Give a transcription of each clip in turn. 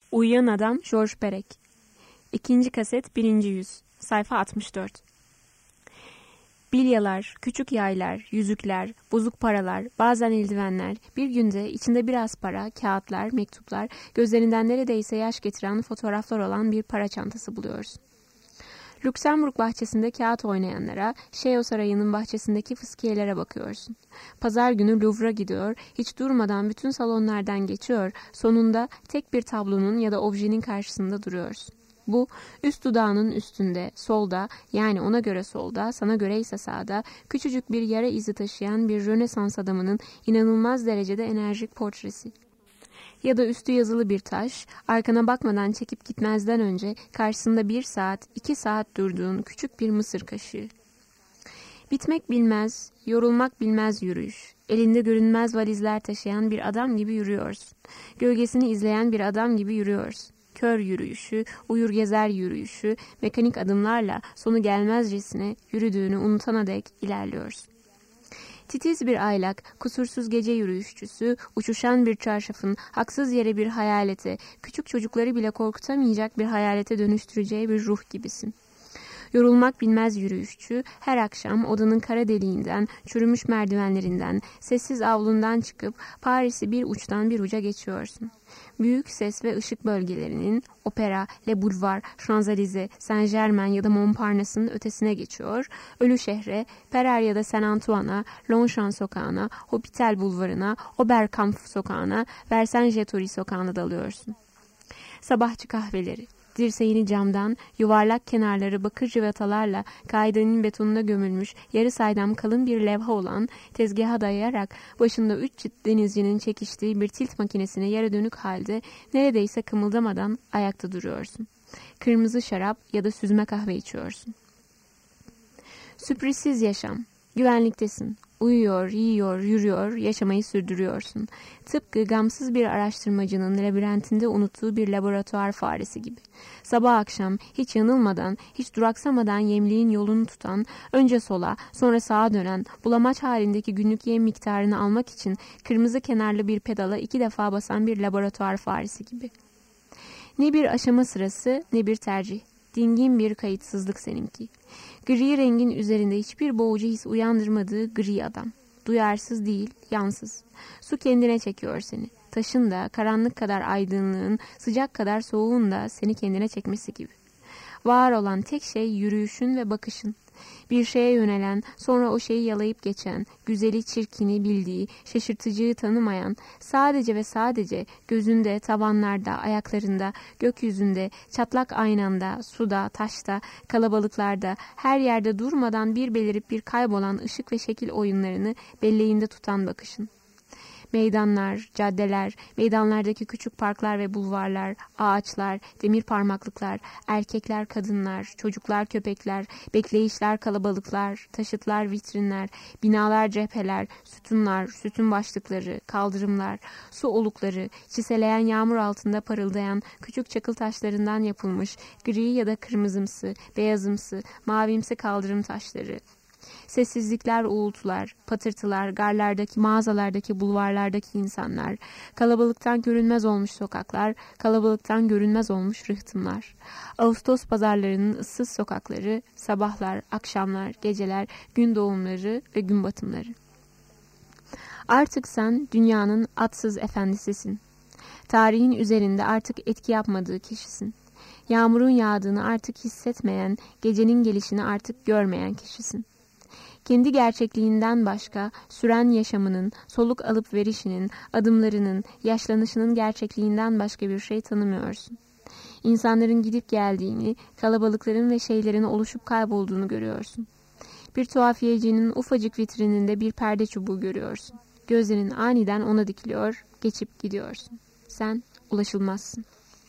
Uyuyan Adam George Perec. 2. kaset 1. yüz. Sayfa 64. Bilyalar, küçük yaylar, yüzükler, bozuk paralar, bazen eldivenler, bir günde içinde biraz para, kağıtlar, mektuplar, gözlerinden neredeyse yaş getiren fotoğraflar olan bir para çantası buluyorsun. Lüksemburg bahçesinde kağıt oynayanlara, Şeo Sarayı'nın bahçesindeki fıskiyelere bakıyorsun. Pazar günü Louvre'a gidiyor, hiç durmadan bütün salonlardan geçiyor, sonunda tek bir tablonun ya da objenin karşısında duruyorsun. Bu, üst dudağının üstünde, solda, yani ona göre solda, sana göre ise sağda, küçücük bir yara izi taşıyan bir Rönesans adamının inanılmaz derecede enerjik portresi. Ya da üstü yazılı bir taş, arkana bakmadan çekip gitmezden önce karşısında 1 saat, 2 saat durduğun küçük bir mısır kaşığı. Bitmek bilmez, yorulmak bilmez yürüyüş. Elinde görünmez valizler taşıyan bir adam gibi yürüyorsun. Gölgesini izleyen bir adam gibi yürüyorsun. Kör yürüyüşü, uyur gezer yürüyüşü, mekanik adımlarla sonu gelmezcesine yürüdüğünü unutana dek ilerliyorsun. Titiz bir aylak, kusursuz gece yürüyüşçüsü, uçuşan bir çarşafın haksız yere bir hayalete, küçük çocukları bile korkutamayacak bir hayalete dönüştüreceği bir ruh gibisin. Yorulmak bilmez yürüyüşçü, her akşam odanın kara deliğinden, çürümüş merdivenlerinden, sessiz avlundan çıkıp Paris'i bir uçtan bir uca geçiyorsun. Büyük ses ve ışık bölgelerinin Opera, Le Boulevard, Champs-Élysées, Saint-Germain ya da Montparnasse'ın ötesine geçiyor, Ölü Şehre, Perer ya da Saint-Antoine'a, Longchamp sokağına, Hôpital Bulvarı'na, Oberkampf sokağına, Versailles sokağına dalıyorsun. Sabahçı kahveleri. Dirseğini camdan, yuvarlak kenarları bakır cıvatalarla kaidenin betonuna gömülmüş yarı saydam kalın bir levha olan tezgaha dayayarak başında 3 çift denizcinin çekiştiği bir tilt makinesine yere dönük halde neredeyse kımıldamadan ayakta duruyorsun. Kırmızı şarap ya da süzme kahve içiyorsun. Sürprizsiz yaşam. Güvenliktesin. Uyuyor, yiyor, yürüyor, yaşamayı sürdürüyorsun. Tıpkı gamsız bir araştırmacının labirentinde unuttuğu bir laboratuvar faresi gibi. Sabah akşam hiç yanılmadan, hiç duraksamadan yemliğin yolunu tutan, önce sola, sonra sağa dönen, bulamaç halindeki günlük yem miktarını almak için kırmızı kenarlı bir pedala 2 defa basan bir laboratuvar faresi gibi. Ne bir aşama sırası, ne bir tercih. Dingin bir kayıtsızlık seninki. Gri rengin üzerinde hiçbir boğucu his uyandırmadığı gri adam. Duyarsız değil, yansız. Su kendine çekiyor seni. Taşın da, karanlık kadar aydınlığın, sıcak kadar soğuğun da seni kendine çekmesi gibi. Var olan tek şey yürüyüşün ve bakışın. Bir şeye yönelen, sonra o şeyi yalayıp geçen, güzeli çirkini bildiği, şaşırtıcıyı tanımayan, sadece ve sadece gözünde, tavanlarda, ayaklarında, gökyüzünde, çatlak aynanda, suda, taşta, kalabalıklarda, her yerde durmadan bir belirip bir kaybolan ışık ve şekil oyunlarını belleğinde tutan bakışın. Meydanlar, caddeler, meydanlardaki küçük parklar ve bulvarlar, ağaçlar, demir parmaklıklar, erkekler, kadınlar, çocuklar, köpekler, bekleyişler, kalabalıklar, taşıtlar, vitrinler, binalar, cepheler, sütunlar, sütun başlıkları, kaldırımlar, su olukları, çiseleyen yağmur altında parıldayan küçük çakıl taşlarından yapılmış gri ya da kırmızımsı, beyazımsı, mavimsi kaldırım taşları. Sessizlikler, uğultular, patırtılar, garlardaki, mağazalardaki, bulvarlardaki insanlar, kalabalıktan görünmez olmuş sokaklar, kalabalıktan görünmez olmuş rıhtımlar. Ağustos pazarlarının ıssız sokakları, sabahlar, akşamlar, geceler, gün doğumları ve gün batımları. Artık sen dünyanın atsız efendisisin. Tarihin üzerinde artık etki yapmadığı kişisin. Yağmurun yağdığını artık hissetmeyen, gecenin gelişini artık görmeyen kişisin. Kendi gerçekliğinden başka, süren yaşamının, soluk alıp verişinin, adımlarının, yaşlanışının gerçekliğinden başka bir şey tanımıyorsun. İnsanların gidip geldiğini, kalabalıkların ve şeylerin oluşup kaybolduğunu görüyorsun. Bir tuhafiyecinin ufacık vitrininde bir perde çubuğu görüyorsun. Gözlerin aniden ona dikiliyor, geçip gidiyorsun. Sen ulaşılmazsın.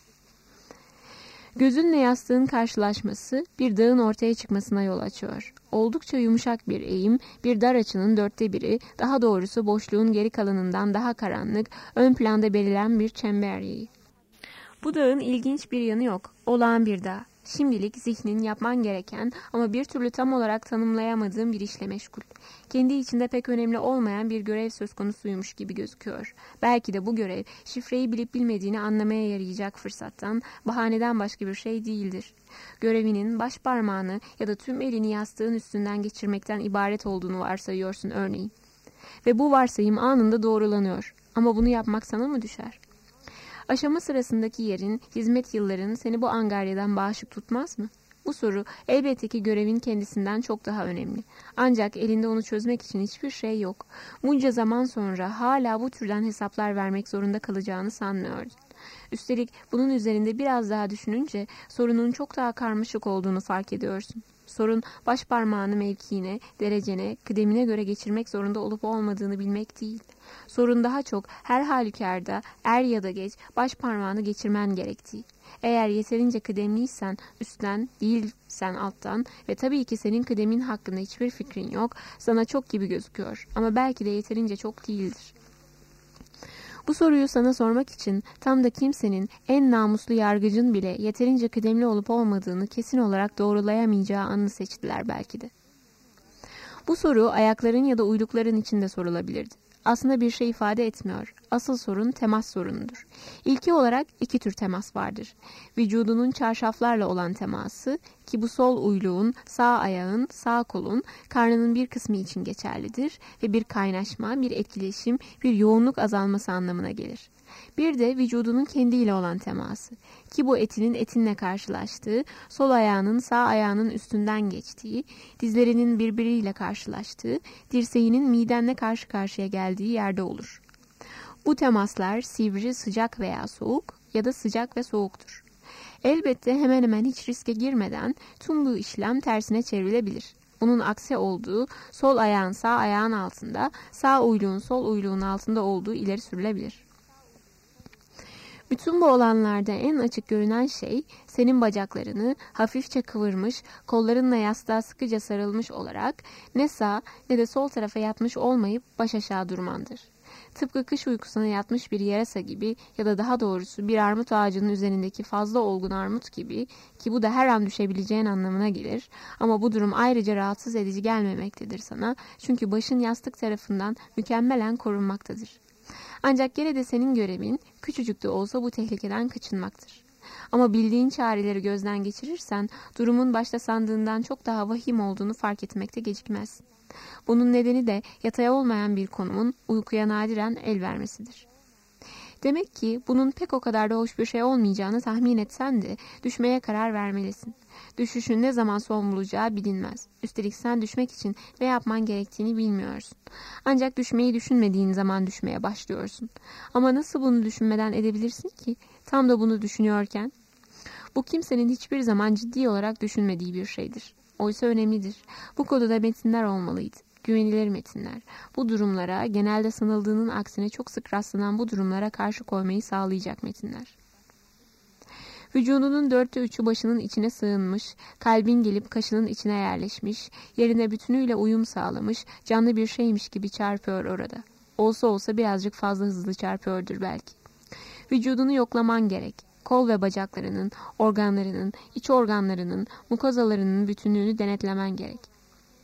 Gözünle yastığın karşılaşması bir dağın ortaya çıkmasına yol açıyor. Oldukça yumuşak bir eğim, bir dar açının 1/4, daha doğrusu boşluğun geri kalanından daha karanlık, ön planda belirlen bir çember yayı. Bu dağın ilginç bir yanı yok, olağan bir dağ. Şimdilik zihnin yapman gereken ama bir türlü tam olarak tanımlayamadığın bir işle meşgul. Kendi içinde pek önemli olmayan bir görev söz konusuymuş gibi gözüküyor. Belki de bu görev şifreyi bilip bilmediğini anlamaya yarayacak fırsattan, bahaneden başka bir şey değildir. Görevinin baş parmağını ya da tüm elini yastığın üstünden geçirmekten ibaret olduğunu varsayıyorsun örneğin. Ve bu varsayım anında doğrulanıyor. Ama bunu yapmak sana mı düşer? Aşama sırasındaki yerin, hizmet yılların seni bu angaryadan bağışık tutmaz mı? Bu soru elbette ki görevin kendisinden çok daha önemli. Ancak elinde onu çözmek için hiçbir şey yok. Bunca zaman sonra hala bu türden hesaplar vermek zorunda kalacağını sanmıyordun. Üstelik bunun üzerinde biraz daha düşününce sorunun çok daha karmaşık olduğunu fark ediyorsun. Sorun baş parmağını mevkiine, derecene, kıdemine göre geçirmek zorunda olup olmadığını bilmek değil. Sorun daha çok her halükarda er ya da geç baş parmağını geçirmen gerektiği. Eğer yeterince kıdemliysen üstten, değilsen alttan ve tabii ki senin kıdemin hakkında hiçbir fikrin yok, sana çok gibi gözüküyor ama belki de yeterince çok değildir. Bu soruyu sana sormak için tam da kimsenin, en namuslu yargıcın bile yeterince kıdemli olup olmadığını kesin olarak doğrulayamayacağı anı seçtiler belki de. Bu soru ayakların ya da uylukların içinde sorulabilirdi. Aslında bir şey ifade etmiyor. Asıl sorun temas sorunudur. İlki olarak iki tür temas vardır. Vücudunun çarşaflarla olan teması ki bu sol uyluğun, sağ ayağın, sağ kolun, karnının bir kısmı için geçerlidir ve bir kaynaşma, bir etkileşim, bir yoğunluk azalması anlamına gelir. Bir de vücudunun kendiyle olan teması ki bu etinin etinle karşılaştığı, sol ayağının sağ ayağının üstünden geçtiği, dizlerinin birbiriyle karşılaştığı, dirseğinin midenle karşı karşıya geldiği yerde olur. Bu temaslar sivri, sıcak veya soğuk ya da sıcak ve soğuktur. Elbette hemen hemen hiç riske girmeden tüm bu işlem tersine çevrilebilir. Bunun aksi olduğu, sol ayağın sağ ayağın altında, sağ uyluğun sol uyluğun altında olduğu ileri sürülebilir. Bütün bu olanlarda en açık görünen şey senin bacaklarını hafifçe kıvırmış, kollarınla yastığa sıkıca sarılmış olarak ne sağ ne de sol tarafa yatmış olmayıp baş aşağı durmandır. Tıpkı kış uykusuna yatmış bir yarasa gibi ya da daha doğrusu bir armut ağacının üzerindeki fazla olgun armut gibi ki bu da her an düşebileceğin anlamına gelir. Ama bu durum ayrıca rahatsız edici gelmemektedir sana çünkü başın yastık tarafından mükemmelen korunmaktadır. Ancak gene de senin görevin küçücük de olsa bu tehlikeden kaçınmaktır. Ama bildiğin çareleri gözden geçirirsen durumun başta sandığından çok daha vahim olduğunu fark etmekte gecikmezsin. Bunun nedeni de yatay olmayan bir konumun uykuya nadiren el vermesidir. Demek ki bunun pek o kadar da hoş bir şey olmayacağını tahmin etsen de düşmeye karar vermelisin. Düşüşün ne zaman son bulacağı bilinmez. Üstelik sen düşmek için ne yapman gerektiğini bilmiyorsun. Ancak düşmeyi düşünmediğin zaman düşmeye başlıyorsun. Ama nasıl bunu düşünmeden edebilirsin ki? Tam da bunu düşünüyorken. Bu kimsenin hiçbir zaman ciddi olarak düşünmediği bir şeydir. Oysa önemlidir. Bu konuda metinler olmalıydı. Güvenilir metinler. Bu durumlara, genelde sanıldığının aksine çok sık rastlanan bu durumlara karşı koymayı sağlayacak metinler. Vücudunun 3'ü başının içine sığınmış, kalbin gelip kaşının içine yerleşmiş, yerine bütünüyle uyum sağlamış, canlı bir şeymiş gibi çarpıyor orada. Olsa olsa birazcık fazla hızlı çarpıyordur belki. Vücudunu yoklaman gerek. Kol ve bacaklarının, organlarının, iç organlarının, mukozalarının bütünlüğünü denetlemen gerek.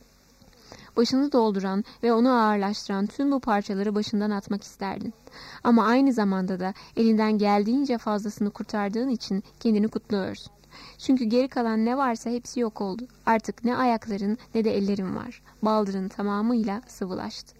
Başını dolduran ve onu ağırlaştıran tüm bu parçaları başından atmak isterdin. Ama aynı zamanda da elinden geldiğince fazlasını kurtardığın için kendini kutluyorsun. Çünkü geri kalan ne varsa hepsi yok oldu. Artık ne ayakların ne de ellerin var. Baldırın tamamıyla sıvılaştı.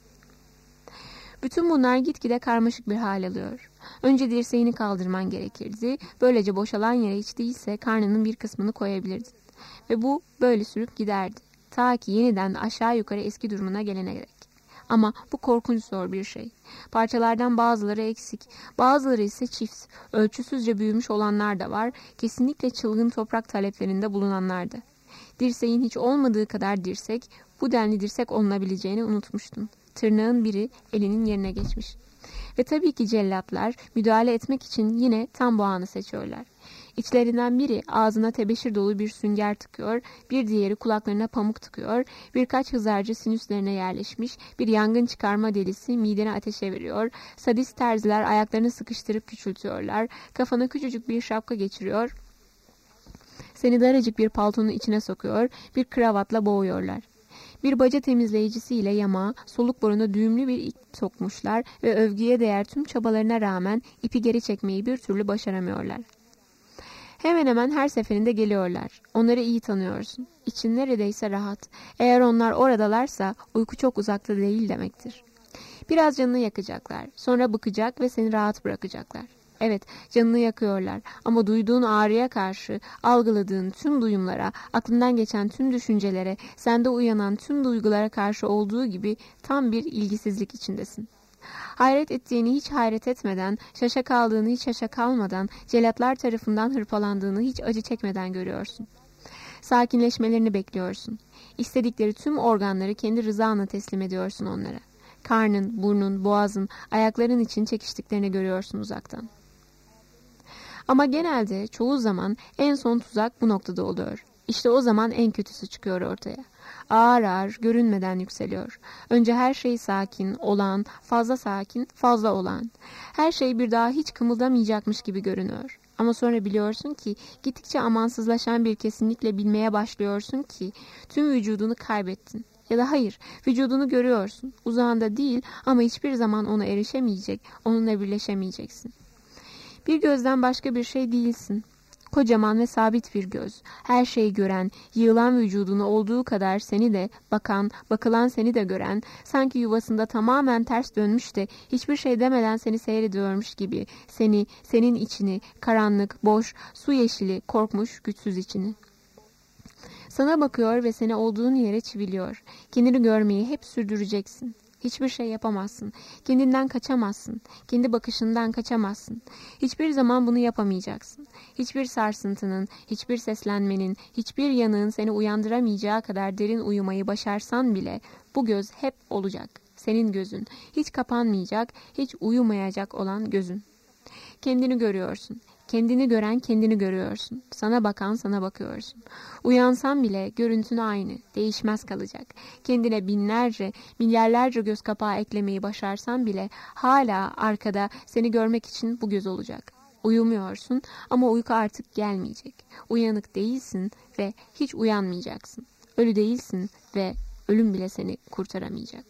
Bütün bunlar gitgide karmaşık bir hal alıyor. Önce dirseğini kaldırman gerekirdi. Böylece boşalan yere hiç değilse karnının bir kısmını koyabilirdin. Ve bu böyle sürüp giderdi. Ta ki yeniden aşağı yukarı eski durumuna gelene dek. Ama bu korkunç zor bir şey. Parçalardan bazıları eksik, bazıları ise çift, ölçüsüzce büyümüş olanlar da var, kesinlikle çılgın toprak taleplerinde bulunanlar da. Dirseğin hiç olmadığı kadar dirsek, bu denli dirsek olunabileceğini unutmuştun. Tırnağın biri elinin yerine geçmiş. Ve tabii ki cellatlar müdahale etmek için yine tam bu anı seçiyorlar. İçlerinden biri ağzına tebeşir dolu bir sünger tıkıyor, bir diğeri kulaklarına pamuk tıkıyor, birkaç hızarcı sinüslerine yerleşmiş, bir yangın çıkarma delisi midene ateşe veriyor, sadist terziler ayaklarını sıkıştırıp küçültüyorlar, kafana küçücük bir şapka geçiriyor, Seni daracık bir paltonun içine sokuyor, bir kravatla boğuyorlar. Bir baca temizleyicisiyle yamağa, soluk boruna düğümlü bir ip sokmuşlar ve övgüye değer tüm çabalarına rağmen ipi geri çekmeyi bir türlü başaramıyorlar. Hemen hemen her seferinde geliyorlar. Onları iyi tanıyorsun. İçin neredeyse rahat. Eğer onlar oradalarsa uyku çok uzakta değil demektir. Biraz canını yakacaklar. Sonra bıkacak ve seni rahat bırakacaklar. Evet, canını yakıyorlar ama duyduğun ağrıya karşı algıladığın tüm duyumlara, aklından geçen tüm düşüncelere, sende uyanan tüm duygulara karşı olduğu gibi tam bir ilgisizlik içindesin. Hayret ettiğini hiç hayret etmeden, şaşa kaldığını hiç şaşa kalmadan, celatlar tarafından hırpalandığını hiç acı çekmeden görüyorsun. Sakinleşmelerini bekliyorsun. İstedikleri tüm organları kendi rızanla teslim ediyorsun onlara. Karnın, burnun, boğazın, ayakların için çekiştiklerini görüyorsun uzaktan. Ama genelde çoğu zaman en son tuzak bu noktada oluyor. İşte o zaman en kötüsü çıkıyor ortaya. Ağır ağır, görünmeden yükseliyor. Önce her şey sakin, olağan, fazla sakin, fazla olağan. Her şey bir daha hiç kımıldamayacakmış gibi görünüyor. Ama sonra biliyorsun ki gittikçe amansızlaşan bir kesinlikle bilmeye başlıyorsun ki tüm vücudunu kaybettin. Ya da hayır, vücudunu görüyorsun. Uzağında değil ama hiçbir zaman ona erişemeyecek, onunla birleşemeyeceksin. Bir gözden başka bir şey değilsin. Kocaman ve sabit bir göz. Her şeyi gören, yığılan vücudunu olduğu kadar seni de, bakan, bakılan seni de gören, sanki yuvasında tamamen ters dönmüş de hiçbir şey demeden seni seyrediyormuş gibi, seni, senin içini, karanlık, boş, su yeşili, korkmuş, güçsüz içini. Sana bakıyor ve seni olduğun yere çiviliyor. Kendini görmeyi hep sürdüreceksin. Hiçbir şey yapamazsın. Kendinden kaçamazsın. Kendi bakışından kaçamazsın. Hiçbir zaman bunu yapamayacaksın. Hiçbir sarsıntının, hiçbir seslenmenin, hiçbir yanığın seni uyandıramayacağı kadar derin uyumayı başarsan bile bu göz hep olacak. Senin gözün. Hiç kapanmayacak, hiç uyumayacak olan gözün. Kendini görüyorsun. Kendini gören kendini görüyorsun. Sana bakan sana bakıyorsun. Uyansan bile görüntün aynı. Değişmez kalacak. Kendine binlerce, milyarlarca göz kapağı eklemeyi başarsan bile hala arkada seni görmek için bu göz olacak. Uyumuyorsun ama uyku artık gelmeyecek. Uyanık değilsin ve hiç uyanmayacaksın. Ölü değilsin ve ölüm bile seni kurtaramayacak.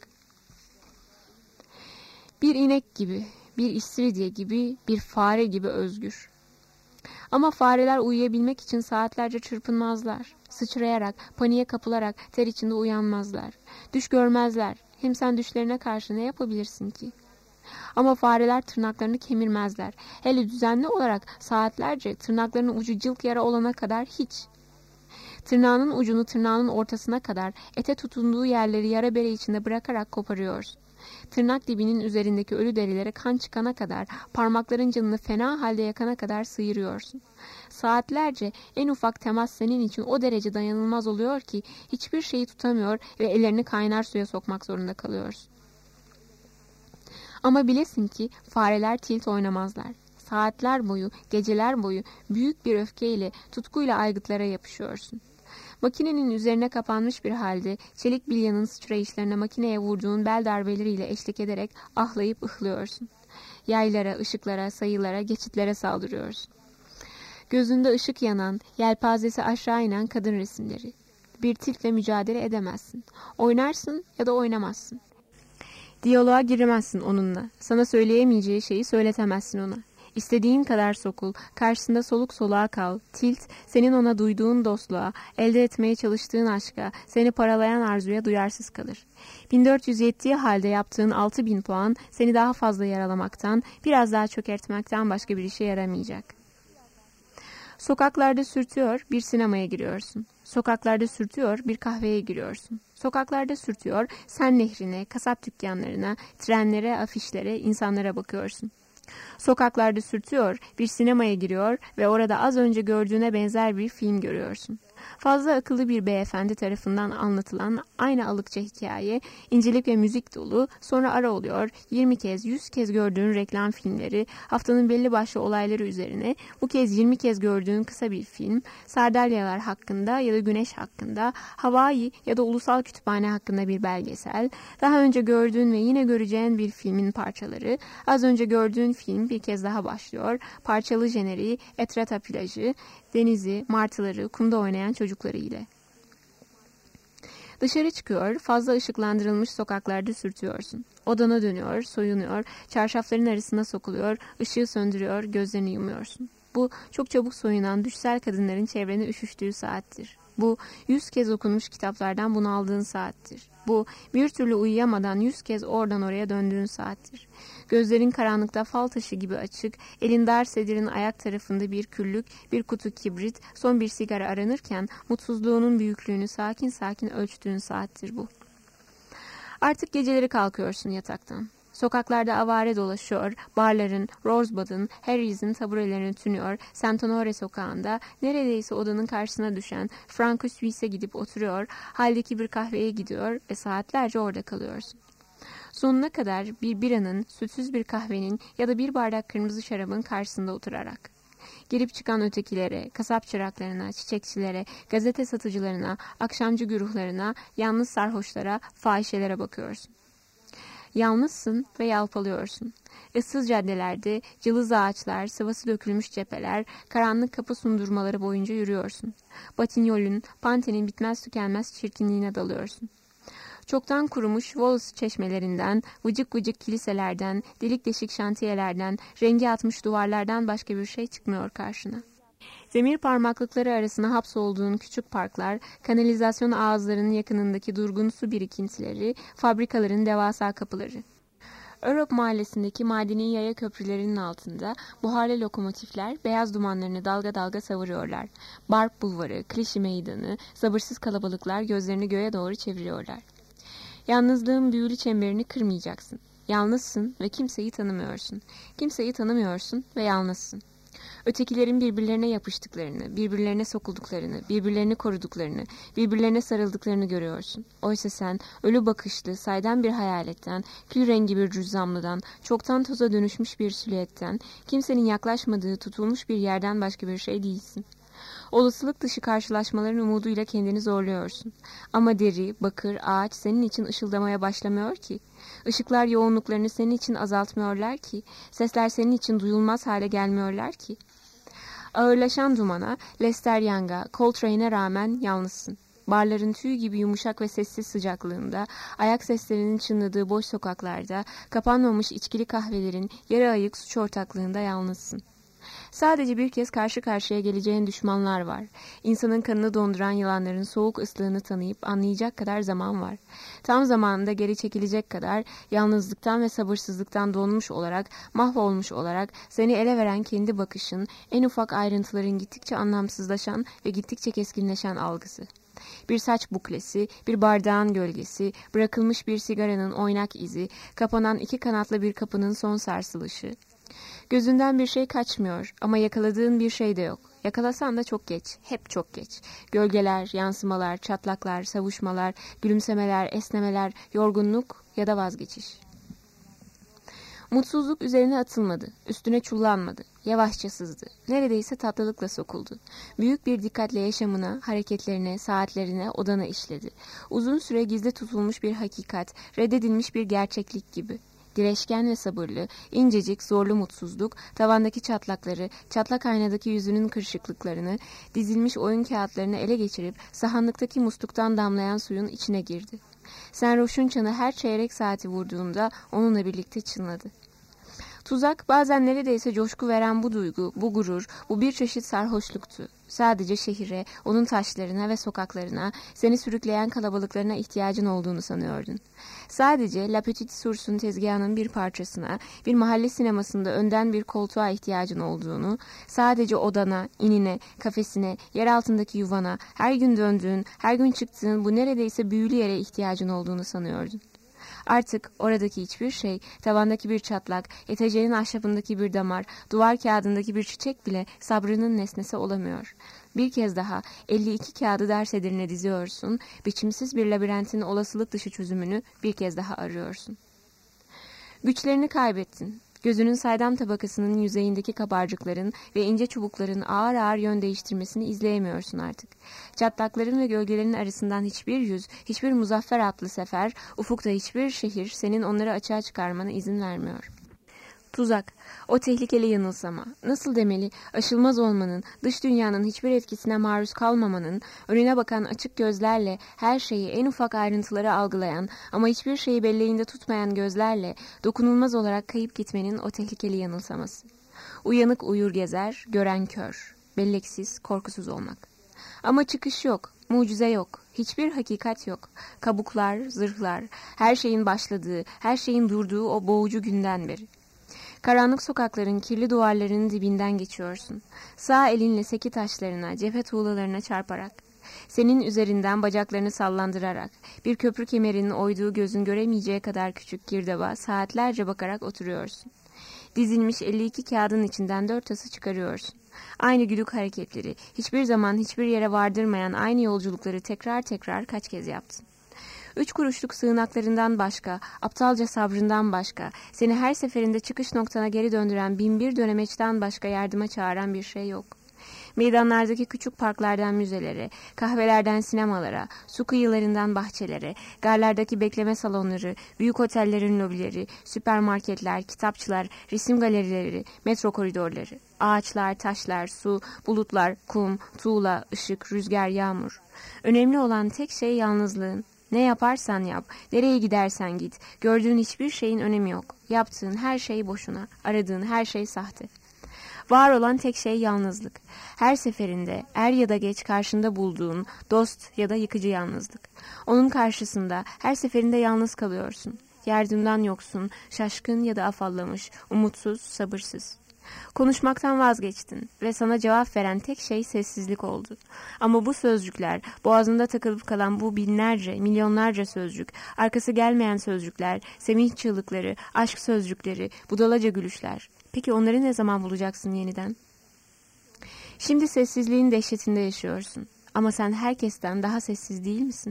Bir inek gibi, bir istiridye gibi, bir fare gibi özgür. Ama fareler uyuyabilmek için saatlerce çırpınmazlar. Sıçrayarak, paniğe kapılarak ter içinde uyanmazlar. Düş görmezler. Hem sen düşlerine karşı ne yapabilirsin ki? Ama fareler tırnaklarını kemirmezler. Hele düzenli olarak saatlerce tırnaklarının ucu cılk yara olana kadar hiç. Tırnağının ucunu tırnağının ortasına kadar ete tutunduğu yerleri yara bere içinde bırakarak koparıyorsun. Tırnak dibinin üzerindeki ölü derilere kan çıkana kadar, parmakların canını fena halde yakana kadar sıyırıyorsun. Saatlerce en ufak temas senin için o derece dayanılmaz oluyor ki hiçbir şeyi tutamıyor ve ellerini kaynar suya sokmak zorunda kalıyorsun. Ama bilesin ki fareler tilt oynamazlar. Saatler boyu, geceler boyu büyük bir öfkeyle, tutkuyla aygıtlara yapışıyorsun. Makinenin üzerine kapanmış bir halde çelik bilyanın sıçrayışlarına makineye vurduğun bel darbeleriyle eşlik ederek ahlayıp ıhlıyorsun. Yaylara, ışıklara, sayılara, geçitlere saldırıyorsun. Gözünde ışık yanan, yelpazesi aşağı inen kadın resimleri. Bir tiltle mücadele edemezsin. Oynarsın ya da oynamazsın. Diyaloğa giremezsin onunla. Sana söyleyemeyeceği şeyi söyletemezsin ona. İstediğin kadar sokul, karşısında soluk soluğa kal, tilt, senin ona duyduğun dostluğa, elde etmeye çalıştığın aşka, seni paralayan arzuya duyarsız kalır. 1400 yettiği halde yaptığın 6000 puan seni daha fazla yaralamaktan, biraz daha çökertmekten başka bir işe yaramayacak. Sokaklarda sürtüyor, bir sinemaya giriyorsun. Sokaklarda sürtüyor, bir kahveye giriyorsun. Sokaklarda sürtüyor, sen nehrine, kasap dükkanlarına, trenlere, afişlere, insanlara bakıyorsun. Sokaklarda sürtüyor, bir sinemaya giriyor ve orada az önce gördüğüne benzer bir film görüyorsun. Fazla akıllı bir beyefendi tarafından anlatılan aynı alıkça hikaye, incelik ve müzik dolu, sonra ara oluyor, 20 kez, 100 kez gördüğün reklam filmleri, haftanın belli başlı olayları üzerine, bu kez 20 kez gördüğün kısa bir film, sardalyalar hakkında ya da güneş hakkında, Hawaii ya da ulusal kütüphane hakkında bir belgesel, daha önce gördüğün ve yine göreceğin bir filmin parçaları, az önce gördüğün film bir kez daha başlıyor, parçalı jeneriği, Etretat plajı, denizi, martıları, kumda oynayan çocukları ile. Dışarı çıkıyor, fazla ışıklandırılmış sokaklarda sürtüyorsun. Odana dönüyor, soyunuyor, çarşafların arasına sokuluyor, ışığı söndürüyor, gözlerini yumuyorsun. Bu çok çabuk soyunan düşsel kadınların çevrene üşüştüğü saattir. Bu 100 kez okunmuş kitaplardan bunaldığın saattir. Bu bir türlü uyuyamadan 100 kez oradan oraya döndüğün saattir. Gözlerin karanlıkta fal taşı gibi açık, elin dar sedirin ayak tarafında bir küllük, bir kutu kibrit, son bir sigara aranırken mutsuzluğunun büyüklüğünü sakin sakin ölçtüğün saattir bu. Artık geceleri kalkıyorsun yataktan. Sokaklarda avare dolaşıyor, barların, Rosebud'un, Harry's'in taburelerini tünüyor, Saint Honore sokağında neredeyse odanın karşısına düşen Franco Suisse'e gidip oturuyor, haldeki bir kahveye gidiyor ve saatlerce orada kalıyorsun. Sonuna kadar bir biranın, sütsüz bir kahvenin ya da bir bardak kırmızı şarabın karşısında oturarak. Girip çıkan ötekilere, kasap çıraklarına, çiçekçilere, gazete satıcılarına, akşamcı güruhlarına, yalnız sarhoşlara, fahişelere bakıyorsun. Yalnızsın ve yalpalıyorsun. Issız caddelerde cılız ağaçlar, sıvası dökülmüş cepheler, karanlık kapı sundurmaları boyunca yürüyorsun. Batignol'ün, Panthe'nin bitmez tükenmez çirkinliğine dalıyorsun. Çoktan kurumuş Wallace çeşmelerinden, vıcık vıcık kiliselerden, delik deşik şantiyelerden, rengi atmış duvarlardan başka bir şey çıkmıyor karşına. Demir parmaklıkları arasına hapsolduğun küçük parklar, kanalizasyon ağızlarının yakınındaki durgun su birikintileri, fabrikaların devasa kapıları. Europe mahallesindeki madeni yaya köprülerinin altında buharlı lokomotifler beyaz dumanlarını dalga dalga savuruyorlar. Barb bulvarı, Klişi meydanı, sabırsız kalabalıklar gözlerini göğe doğru çeviriyorlar. Yalnızlığın büyülü çemberini kırmayacaksın. Yalnızsın ve kimseyi tanımıyorsun. Kimseyi tanımıyorsun ve yalnızsın. Ötekilerin birbirlerine yapıştıklarını, birbirlerine sokulduklarını, birbirlerini koruduklarını, birbirlerine sarıldıklarını görüyorsun. Oysa sen ölü bakışlı, saydam bir hayaletten, kül rengi bir cüzzamlıdan, çoktan toza dönüşmüş bir silüetten, kimsenin yaklaşmadığı tutulmuş bir yerden başka bir şey değilsin. Olasılık dışı karşılaşmaların umuduyla kendini zorluyorsun. Ama deri, bakır, ağaç senin için ışıldamaya başlamıyor ki. Işıklar yoğunluklarını senin için azaltmıyorlar ki. Sesler senin için duyulmaz hale gelmiyorlar ki. Ağırlaşan dumana, Lester Young'a, Coltrane'e rağmen yalnızsın. Barların tüy gibi yumuşak ve sessiz sıcaklığında, ayak seslerinin çınladığı boş sokaklarda, kapanmamış içkili kahvelerin yarı ayık suç ortaklığında yalnızsın. Sadece bir kez karşı karşıya geleceğin düşmanlar var. İnsanın kanını donduran yılanların soğuk ıslığını tanıyıp anlayacak kadar zaman var. Tam zamanında geri çekilecek kadar yalnızlıktan ve sabırsızlıktan donmuş olarak, mahvolmuş olarak seni ele veren kendi bakışın, en ufak ayrıntıların gittikçe anlamsızlaşan ve gittikçe keskinleşen algısı. Bir saç buklesi, bir bardağın gölgesi, bırakılmış bir sigaranın oynak izi, kapanan iki kanatlı bir kapının son sarsılışı. Gözünden bir şey kaçmıyor ama yakaladığın bir şey de yok. Yakalasan da çok geç, hep çok geç. Gölgeler, yansımalar, çatlaklar, savuşmalar, gülümsemeler, esnemeler, yorgunluk ya da vazgeçiş. Mutsuzluk üzerine atılmadı, üstüne çullanmadı, yavaşça sızdı, neredeyse tatlılıkla sokuldu. Büyük bir dikkatle yaşamına, hareketlerine, saatlerine, odana işledi. Uzun süre gizli tutulmuş bir hakikat, reddedilmiş bir gerçeklik gibi. Direşken ve sabırlı, incecik, zorlu mutsuzluk, tavandaki çatlakları, çatlak aynadaki yüzünün kırışıklıklarını, dizilmiş oyun kağıtlarını ele geçirip sahanlıktaki musluktan damlayan suyun içine girdi. Sarhoşun çanı her çeyrek saati vurduğunda onunla birlikte çınladı. Tuzak bazen neredeyse coşku veren bu duygu, bu gurur, bu bir çeşit sarhoşluktu. Sadece şehire, onun taşlarına ve sokaklarına, seni sürükleyen kalabalıklarına ihtiyacın olduğunu sanıyordun. Sadece La Petite Source'un tezgahının bir parçasına, bir mahalle sinemasında önden bir koltuğa ihtiyacın olduğunu, sadece odana, inine, kafesine, yer altındaki yuvana, her gün döndüğün, her gün çıktığın bu neredeyse büyülü yere ihtiyacın olduğunu sanıyordun. Artık oradaki hiçbir şey, tavandaki bir çatlak, eteceğin ahşabındaki bir damar, duvar kağıdındaki bir çiçek bile sabrının nesnesi olamıyor. Bir kez daha 52 kağıdı ders edirine diziyorsun, biçimsiz bir labirentin olasılık dışı çözümünü bir kez daha arıyorsun. Güçlerini kaybettin. Gözünün saydam tabakasının yüzeyindeki kabarcıkların ve ince çubukların ağır ağır yön değiştirmesini izleyemiyorsun artık. Çatlakların ve gölgelerin arasından hiçbir yüz, hiçbir muzaffer atlı sefer, ufukta hiçbir şehir senin onları açığa çıkarmana izin vermiyor. Tuzak, o tehlikeli yanılsama, nasıl demeli, aşılmaz olmanın, dış dünyanın hiçbir etkisine maruz kalmamanın, önüne bakan açık gözlerle her şeyi en ufak ayrıntıları algılayan ama hiçbir şeyi belleğinde tutmayan gözlerle dokunulmaz olarak kayıp gitmenin o tehlikeli yanılsaması. Uyanık uyur gezer, gören kör, belleksiz, korkusuz olmak. Ama çıkış yok, mucize yok, hiçbir hakikat yok. Kabuklar, zırhlar, her şeyin başladığı, her şeyin durduğu o boğucu günden beri. Karanlık sokakların kirli duvarlarının dibinden geçiyorsun. Sağ elinle seki taşlarına, cephe tuğlalarına çarparak. Senin üzerinden bacaklarını sallandırarak, bir köprü kemerinin oyduğu gözün göremeyeceği kadar küçük girdaba saatlerce bakarak oturuyorsun. Dizilmiş 52 kağıdın içinden 4 tası çıkarıyorsun. Aynı güdük hareketleri, hiçbir zaman hiçbir yere vardırmayan aynı yolculukları tekrar tekrar kaç kez yaptın. 3 kuruşluk sığınaklarından başka, aptalca sabrından başka, seni her seferinde çıkış noktana geri döndüren binbir dönemeçten başka yardıma çağıran bir şey yok. Meydanlardaki küçük parklardan müzelere, kahvelerden sinemalara, su kıyılarından bahçelere, garlardaki bekleme salonları, büyük otellerin lobileri, süpermarketler, kitapçılar, resim galerileri, metro koridorları, ağaçlar, taşlar, su, bulutlar, kum, tuğla, ışık, rüzgar, yağmur. Önemli olan tek şey yalnızlığın. Ne yaparsan yap, nereye gidersen git, gördüğün hiçbir şeyin önemi yok. Yaptığın her şey boşuna, aradığın her şey sahte. Var olan tek şey yalnızlık. Her seferinde er ya da geç karşında bulduğun dost ya da yıkıcı yalnızlık. Onun karşısında her seferinde yalnız kalıyorsun. Yardımdan yoksun, şaşkın ya da afallamış, umutsuz, sabırsız. Konuşmaktan vazgeçtin ve sana cevap veren tek şey sessizlik oldu. Ama bu sözcükler, boğazında takılıp kalan bu binlerce, milyonlarca sözcük, arkası gelmeyen sözcükler, sevinç çığlıkları, aşk sözcükleri, budalaca gülüşler. Peki onları ne zaman bulacaksın yeniden? Şimdi sessizliğin dehşetinde yaşıyorsun. Ama sen herkesten daha sessiz değil misin?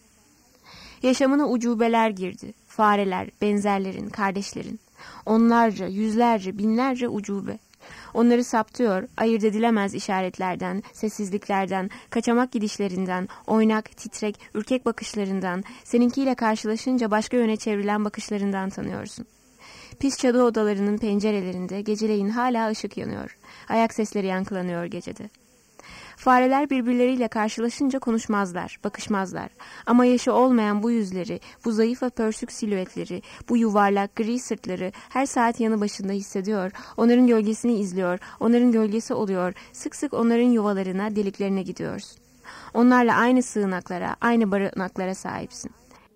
Yaşamına ucubeler girdi. Fareler, benzerlerin, kardeşlerin. Onlarca, yüzlerce, binlerce ucube. Onları saptıyor, ayırt edilemez işaretlerden, sessizliklerden, kaçamak gidişlerinden, oynak, titrek, ürkek bakışlarından, seninkiyle karşılaşınca başka yöne çevrilen bakışlarından tanıyorsun. Pis çadır odalarının pencerelerinde geceleyin hala ışık yanıyor. Ayak sesleri yankılanıyor gecede. Fareler birbirleriyle karşılaşınca konuşmazlar, bakışmazlar. Ama yaşı olmayan bu yüzleri, bu zayıf ve pörsük silüetleri, bu yuvarlak gri sırtları her saat yanı başında hissediyor, onların gölgesini izliyor, onların gölgesi oluyor, sık sık onların yuvalarına, deliklerine gidiyorsun. Onlarla aynı sığınaklara, aynı barınaklara sahipsin.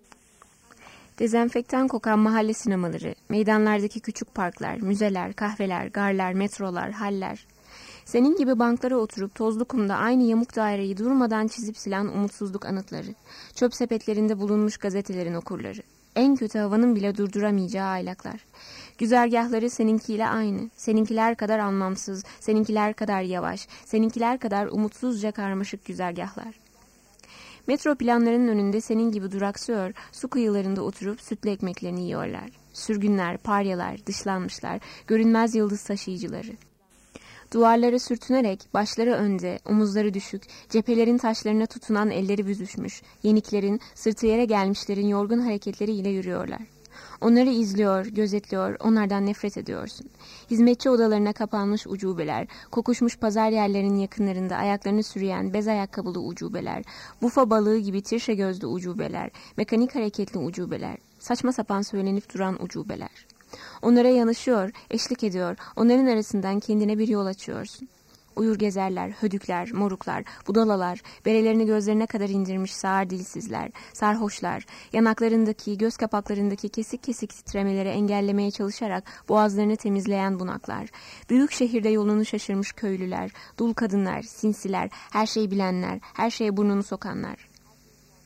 Dezenfektan kokan mahalle sinemaları, meydanlardaki küçük parklar, müzeler, kahveler, garlar, metrolar, haller. Senin gibi banklara oturup tozlu kumda aynı yamuk daireyi durmadan çizip silen umutsuzluk anıtları, çöp sepetlerinde bulunmuş gazetelerin okurları, en kötü havanın bile durduramayacağı aylaklar. Güzergahları seninkiyle aynı, seninkiler kadar anlamsız, seninkiler kadar yavaş, seninkiler kadar umutsuzca karmaşık güzergahlar. Metro planlarının önünde senin gibi duraksıyor, su kıyılarında oturup sütlü ekmeklerini yiyorlar. Sürgünler, paryalar, dışlanmışlar, görünmez yıldız taşıyıcıları. Duvarlara sürtünerek, başları önde, omuzları düşük, cephelerin taşlarına tutunan elleri büzüşmüş, yeniklerin, sırtı yere gelmişlerin yorgun hareketleriyle yürüyorlar. Onları izliyor, gözetliyor, onlardan nefret ediyorsun. Hizmetçi odalarına kapanmış ucubeler, kokuşmuş pazar yerlerinin yakınlarında ayaklarını sürüyen bez ayakkabılı ucubeler, bufa balığı gibi tirşe gözlü ucubeler, mekanik hareketli ucubeler, saçma sapan söylenip duran ucubeler. Onlara yanaşıyor, eşlik ediyor, onların arasından kendine bir yol açıyorsun. Uyur gezerler, hödükler, moruklar, budalalar, berelerini gözlerine kadar indirmiş sağır dilsizler, sarhoşlar, yanaklarındaki, göz kapaklarındaki kesik kesik titremeleri engellemeye çalışarak boğazlarını temizleyen bunaklar, büyük şehirde yolunu şaşırmış köylüler, dul kadınlar, sinsiler, her şeyi bilenler, her şeye burnunu sokanlar.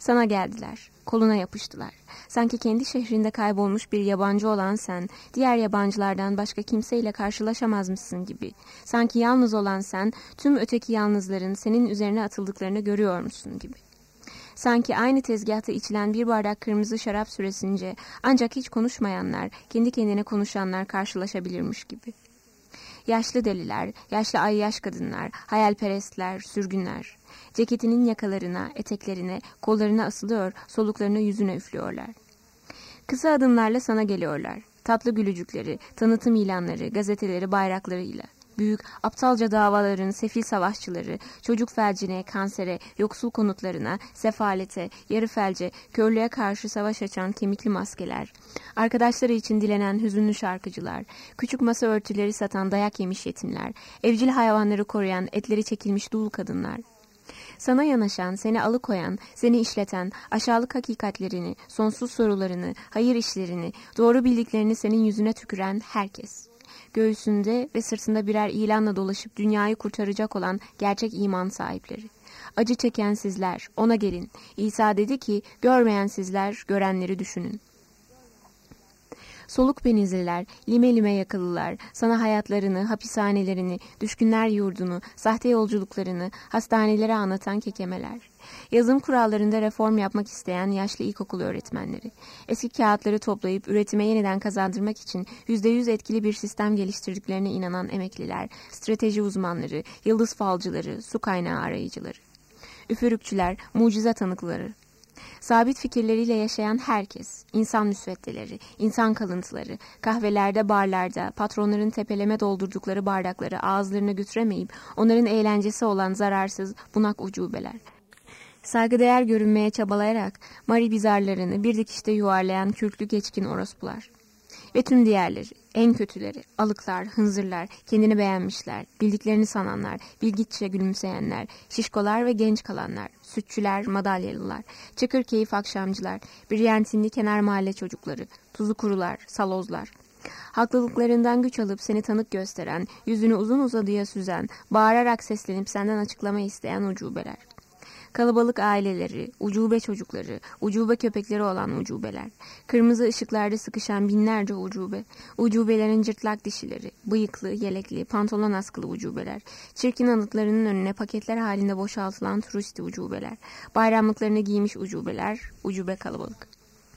Sana geldiler, koluna yapıştılar. Sanki kendi şehrinde kaybolmuş bir yabancı olan sen, diğer yabancılardan başka kimseyle karşılaşamazmışsın gibi. Sanki yalnız olan sen, tüm öteki yalnızların senin üzerine atıldıklarını görüyormuşsun gibi. Sanki aynı tezgahta içilen bir bardak kırmızı şarap süresince ancak hiç konuşmayanlar, kendi kendine konuşanlar karşılaşabilirmiş gibi. Yaşlı deliler, yaşlı ayyaş kadınlar, hayalperestler, sürgünler. Ceketinin yakalarına, eteklerine, kollarına asılıyor, soluklarını yüzüne üflüyorlar. Kısa adımlarla sana geliyorlar. Tatlı gülücükleri, tanıtım ilanları, gazeteleri, bayraklarıyla. Büyük, aptalca davaların sefil savaşçıları, çocuk felcine, kansere, yoksul konutlarına, sefalete, yarı felce, körlüğe karşı savaş açan kemikli maskeler, arkadaşları için dilenen hüzünlü şarkıcılar, küçük masa örtüleri satan dayak yemiş yetimler, evcil hayvanları koruyan etleri çekilmiş dul kadınlar. Sana yanaşan, seni alıkoyan, seni işleten, aşağılık hakikatlerini, sonsuz sorularını, hayır işlerini, doğru bildiklerini senin yüzüne tüküren herkes. Göğsünde ve sırtında birer ilanla dolaşıp dünyayı kurtaracak olan gerçek iman sahipleri. Acı çeken sizler, ona gelin. İsa dedi ki, görmeyen sizler, görenleri düşünün. Soluk benizliler, lime lime yakalılar, sana hayatlarını, hapishanelerini, düşkünler yurdunu, sahte yolculuklarını, hastaneleri anlatan kekemeler. Yazım kurallarında reform yapmak isteyen yaşlı ilkokul öğretmenleri. Eski kağıtları toplayıp üretime yeniden kazandırmak için %100 etkili bir sistem geliştirdiklerine inanan emekliler, strateji uzmanları, yıldız falcıları, su kaynağı arayıcıları. Üfürükçüler, mucize tanıkları. Sabit fikirleriyle yaşayan herkes, insan müsveddeleri, insan kalıntıları, kahvelerde, barlarda, patronların tepeleme doldurdukları bardakları ağızlarına götüremeyip onların eğlencesi olan zararsız, bunak ucubeler. Saygıdeğer görünmeye çabalayarak Mari bizarlarını bir dikişte yuvarlayan kürklü geçkin orospular. Ve tüm diğerleri, en kötüleri, alıklar, hınzırlar, kendini beğenmişler, bildiklerini sananlar, bilgiççe gülümseyenler, şişkolar ve genç kalanlar, sütçüler, madalyalılar, çıkır keyif akşamcılar, Briyantinli kenar mahalle çocukları, tuzu kurular, salozlar. Haklılıklarından güç alıp seni tanık gösteren, yüzünü uzun uzadıya süzen, bağırarak seslenip senden açıklama isteyen ucubeler. Kalabalık aileleri, ucube çocukları, ucube köpekleri olan ucubeler. Kırmızı ışıklarda sıkışan binlerce ucube. Ucubelerin cırtlak dişileri, bıyıklı, yelekli, pantolon askılı ucubeler. Çirkin anıtlarının önüne paketler halinde boşaltılan turisti ucubeler. Bayramlıklarını giymiş ucubeler, ucube kalabalık.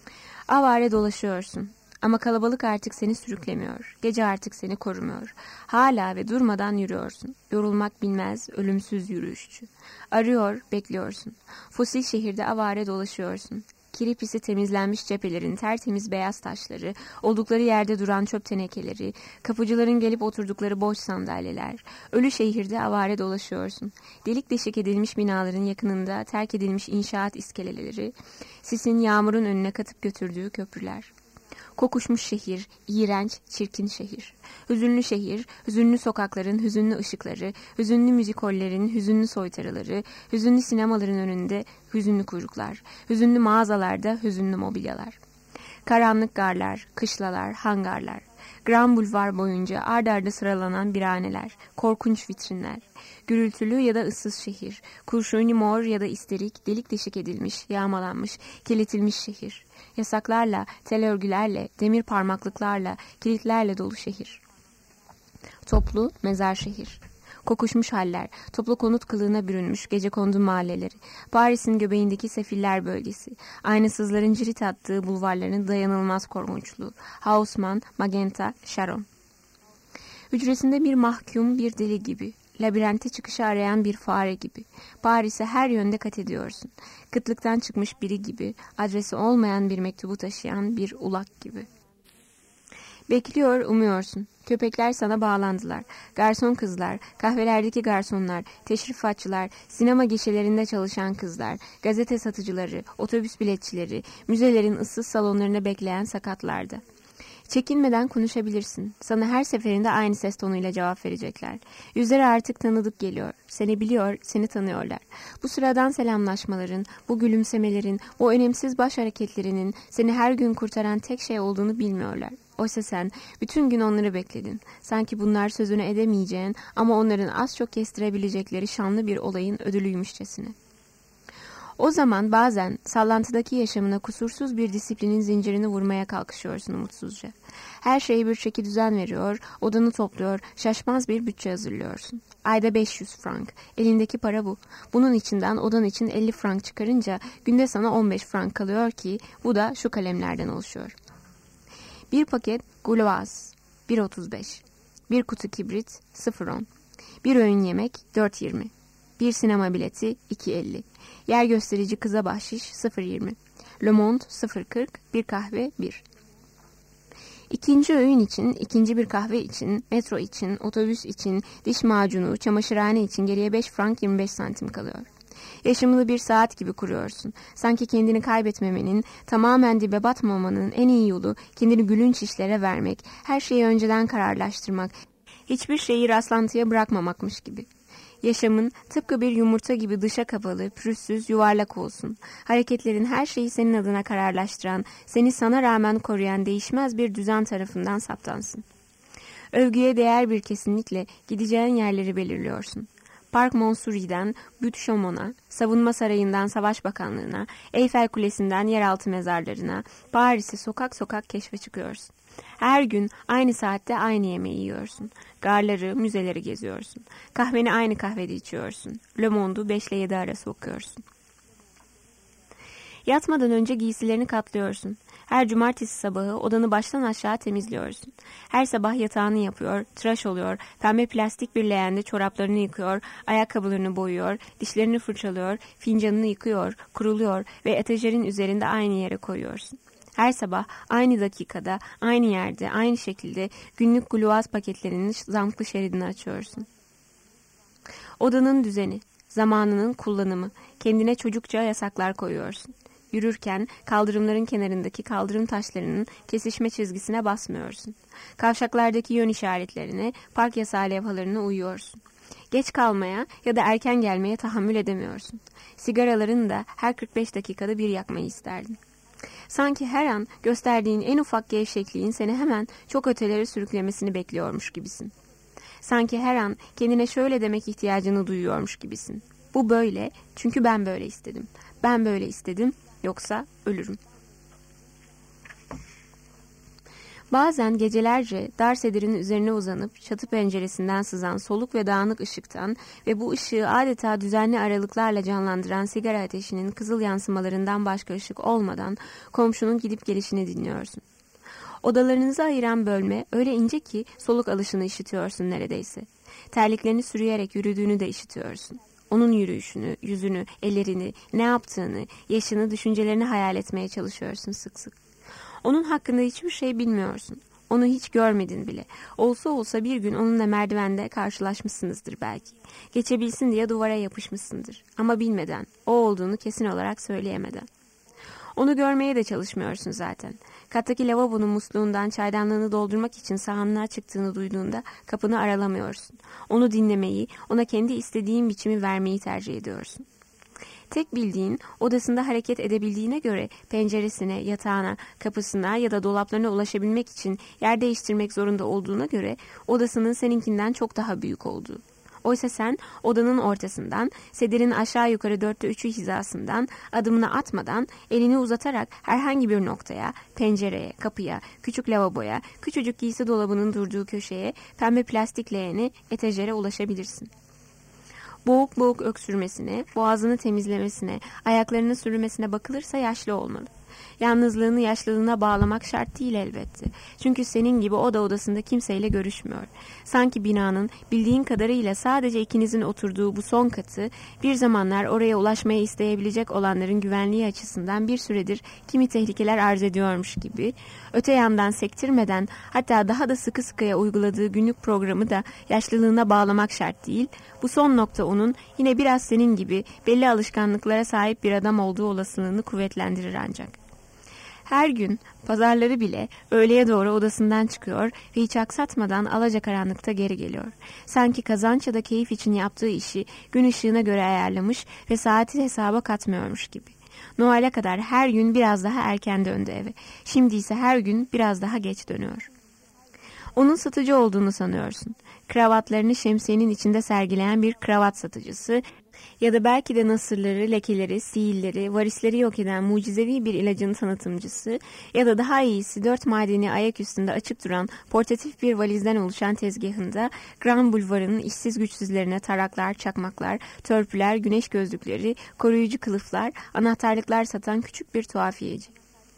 Avare dolaşıyorsun. Ama kalabalık artık seni sürüklemiyor. Gece artık seni korumuyor. Hala ve durmadan yürüyorsun. Yorulmak bilmez, ölümsüz yürüyüşçü. Arıyor, bekliyorsun. Fosil şehirde avare dolaşıyorsun. Kiri pisi temizlenmiş cephelerin tertemiz beyaz taşları, oldukları yerde duran çöp tenekeleri, kapıcıların gelip oturdukları boş sandalyeler. Ölü şehirde avare dolaşıyorsun. Delik deşik edilmiş binaların yakınında terk edilmiş inşaat iskeleleri, sisin yağmurun önüne katıp götürdüğü köprüler. Kokuşmuş şehir, iğrenç, çirkin şehir. Hüzünlü şehir, hüzünlü sokakların hüzünlü ışıkları, hüzünlü müzikollerin hüzünlü soytarıları, hüzünlü sinemaların önünde hüzünlü kuyruklar, hüzünlü mağazalarda hüzünlü mobilyalar. Karanlık garlar, kışlalar, hangarlar. Grand Bulvar boyunca ard arda sıralanan biraneler, korkunç vitrinler. Gürültülü ya da ıssız şehir, kurşuni mor ya da isterik, delik deşik edilmiş, yağmalanmış, kirletilmiş şehir. Yasaklarla, tel örgülerle, demir parmaklıklarla, kilitlerle dolu şehir. Toplu mezar şehir. Kokuşmuş haller, toplu konut kılığına bürünmüş gecekondu mahalleleri, Paris'in göbeğindeki sefiller bölgesi, aynasızların cirit attığı bulvarların dayanılmaz korkunçluğu, Haussmann, Magenta, Sharon. Hücresinde bir mahkum, bir deli gibi, labirente çıkışı arayan bir fare gibi, Paris'e her yönde kat ediyorsun, kıtlıktan çıkmış biri gibi, adresi olmayan bir mektubu taşıyan bir ulak gibi. Bekliyor, umuyorsun. Köpekler sana bağlandılar. Garson kızlar, kahvelerdeki garsonlar, teşrifatçılar, sinema gişelerinde çalışan kızlar, gazete satıcıları, otobüs biletçileri, müzelerin ıssız salonlarında bekleyen sakatlardı. Çekinmeden konuşabilirsin. Sana her seferinde aynı ses tonuyla cevap verecekler. Yüzleri artık tanıdık geliyor. Seni biliyor, seni tanıyorlar. Bu sıradan selamlaşmaların, bu gülümsemelerin, bu önemsiz baş hareketlerinin seni her gün kurtaran tek şey olduğunu bilmiyorlar. Oysa sen bütün gün onları bekledin. Sanki bunlar sözünü edemeyeceğin ama onların az çok kestirebilecekleri şanlı bir olayın ödülüymüşçesine. O zaman bazen sallantıdaki yaşamına kusursuz bir disiplinin zincirini vurmaya kalkışıyorsun umutsuzca. Her şeye bir çeki düzen veriyor, odanı topluyor, şaşmaz bir bütçe hazırlıyorsun. Ayda 500 frank. Elindeki para bu. Bunun içinden odan için 50 frank çıkarınca günde sana 15 frank kalıyor ki bu da şu kalemlerden oluşuyor. Bir paket Gauloise 1.35. Bir kutu kibrit 0.10. Bir öğün yemek 4.20. Bir sinema bileti 2.50. Yer gösterici kıza bahşiş 0.20. Le Monde 0.40. Bir kahve 1. İkinci öğün için, ikinci bir kahve için, metro için, otobüs için, diş macunu, çamaşırhane için geriye 5 frank 25 santim kalıyor. Yaşamını bir saat gibi kuruyorsun. Sanki kendini kaybetmemenin, tamamen dibe batmamanın en iyi yolu kendini gülünç işlere vermek, her şeyi önceden kararlaştırmak, hiçbir şeyi rastlantıya bırakmamakmış gibi. Yaşamın tıpkı bir yumurta gibi dışa kapalı, pürüzsüz, yuvarlak olsun. Hareketlerin her şeyi senin adına kararlaştıran, seni sana rağmen koruyan değişmez bir düzen tarafından saptansın. Övgüye değer bir kesinlikle gideceğin yerleri belirliyorsun. Park Montsouris'den Butte Chaumond'a, Savunma Sarayı'ndan Savaş Bakanlığı'na, Eyfel Kulesi'nden yeraltı mezarlarına, Paris'i sokak sokak keşfe çıkıyorsun. Her gün aynı saatte aynı yemeği yiyorsun. Garları, müzeleri geziyorsun. Kahveni aynı kahvede içiyorsun. Le Monde'u 5 ile 7 arası okuyorsun. Yatmadan önce giysilerini katlıyorsun. Her cumartesi sabahı odanı baştan aşağı temizliyorsun. Her sabah yatağını yapıyor, tıraş oluyor, pembe plastik bir leğende çoraplarını yıkıyor, ayakkabılarını boyuyor, dişlerini fırçalıyor, fincanını yıkıyor, kuruluyor ve etajerin üzerinde aynı yere koyuyorsun. Her sabah aynı dakikada, aynı yerde, aynı şekilde günlük Gauloise paketlerinin zamklı şeridini açıyorsun. Odanın düzeni, zamanının kullanımı, kendine çocukça yasaklar koyuyorsun. Yürürken kaldırımların kenarındaki kaldırım taşlarının kesişme çizgisine basmıyorsun. Kavşaklardaki yön işaretlerine, park yasağı levhalarına uyuyorsun. Geç kalmaya ya da erken gelmeye tahammül edemiyorsun. Sigaralarını da her 45 dakikada bir yakmayı isterdin. Sanki her an gösterdiğin en ufak gevşekliğin seni hemen çok ötelere sürüklemesini bekliyormuş gibisin. Sanki her an kendine şöyle demek ihtiyacını duyuyormuş gibisin. Bu böyle çünkü ben böyle istedim. Ben böyle istedim yoksa ölürüm. Bazen gecelerce dar sedirin üzerine uzanıp çatı penceresinden sızan soluk ve dağınık ışıktan ve bu ışığı adeta düzenli aralıklarla canlandıran sigara ateşinin kızıl yansımalarından başka ışık olmadan komşunun gidip gelişini dinliyorsun. Odalarınızı ayıran bölme öyle ince ki soluk alışını işitiyorsun neredeyse. Terliklerini sürüyerek yürüdüğünü de işitiyorsun. Onun yürüyüşünü, yüzünü, ellerini, ne yaptığını, yaşını, düşüncelerini hayal etmeye çalışıyorsun sık sık. Onun hakkında hiçbir şey bilmiyorsun. Onu hiç görmedin bile. Olsa olsa bir gün onunla merdivende karşılaşmışsınızdır belki. Geçebilsin diye duvara yapışmışsındır. Ama bilmeden, o olduğunu kesin olarak söyleyemeden. Onu görmeye de çalışmıyorsun zaten. Kattaki lavabonun musluğundan çaydanlığını doldurmak için sahanlığa çıktığını duyduğunda kapını aralamıyorsun. Onu dinlemeyi, ona kendi istediğin biçimi vermeyi tercih ediyorsun. Tek bildiğin odasında hareket edebildiğine göre penceresine, yatağına, kapısına ya da dolaplarına ulaşabilmek için yer değiştirmek zorunda olduğuna göre odasının seninkinden çok daha büyük olduğu. Oysa sen odanın ortasından, sedirin aşağı yukarı 3/4 hizasından adımını atmadan elini uzatarak herhangi bir noktaya, pencereye, kapıya, küçük lavaboya, küçücük giysi dolabının durduğu köşeye, pembe plastik leğene, etajere ulaşabilirsin. Boğuk boğuk öksürmesine, boğazını temizlemesine, ayaklarını sürmesine bakılırsa yaşlı olmalı. Yalnızlığını yaşlılığına bağlamak şart değil elbette. Çünkü senin gibi o da odasında kimseyle görüşmüyor. Sanki binanın bildiğin kadarıyla sadece ikinizin oturduğu bu son katı bir zamanlar oraya ulaşmaya isteyebilecek olanların güvenliği açısından bir süredir kimi tehlikeler arz ediyormuş gibi. Öte yandan sektirmeden hatta daha da sıkı sıkıya uyguladığı günlük programı da yaşlılığına bağlamak şart değil. Bu son nokta onun yine biraz senin gibi belli alışkanlıklara sahip bir adam olduğu olasılığını kuvvetlendirir ancak. Her gün pazarları bile öğleye doğru odasından çıkıyor ve hiç aksatmadan alacakaranlıkta geri geliyor. Sanki kazanç ya da keyif için yaptığı işi gün ışığına göre ayarlamış ve saati hesaba katmıyormuş gibi. Noel'e kadar her gün biraz daha erken döndü eve. Şimdi ise her gün biraz daha geç dönüyor. Onun satıcı olduğunu sanıyorsun. kravatlarını şemsiyenin içinde sergileyen bir kravat satıcısı ya da belki de nasırları, lekeleri, siilleri, varisleri yok eden mucizevi bir ilacın tanıtımcısı ya da daha iyisi 4 madeni ayak üstünde açık duran portatif bir valizden oluşan tezgahında Grand Bulvarı'nın işsiz güçsüzlerine taraklar, çakmaklar, törpüler, güneş gözlükleri, koruyucu kılıflar, anahtarlıklar satan küçük bir tuhafiyeci.